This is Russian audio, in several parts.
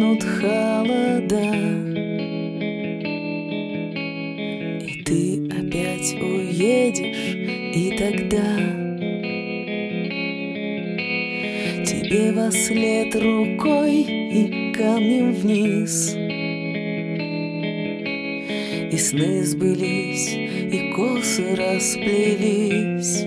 настанут холода, и ты опять уедешь, и тогда тебе вослед рукой и камнем вниз. И сны сбылись, и косы расплелись.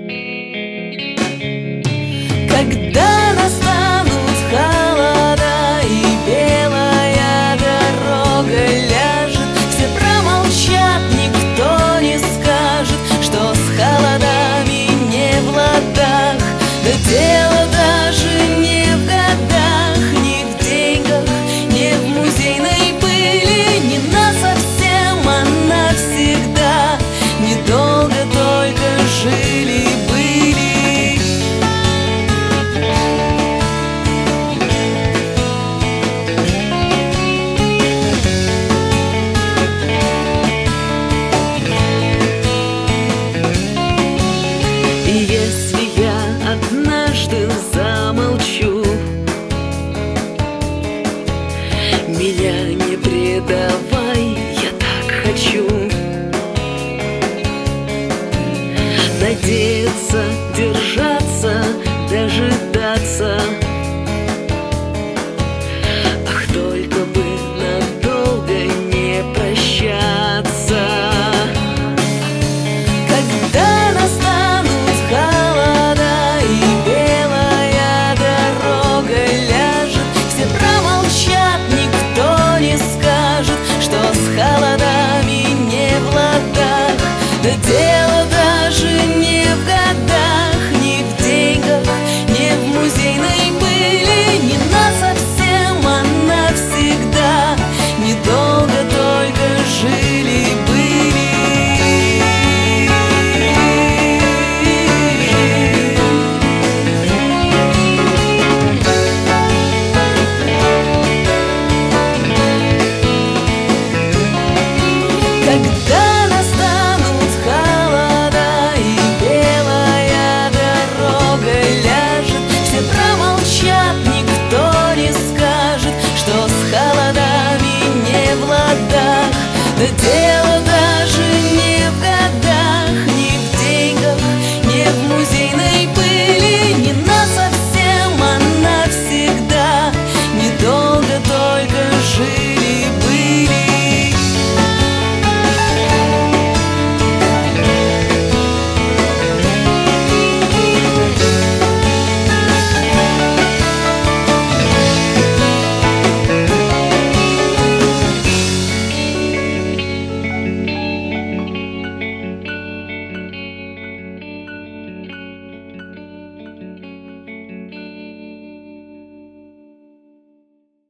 Когда настанут холода и белая дорога ляжет, все промолчат, никто не скажет, что с холодами не в ладах. Да дело даже не в годах, не в деньгах, не в музейной пыли, не насовсем, а навсегда. Недолго только жили-были. И если я однажды замолчу, меня не предавай.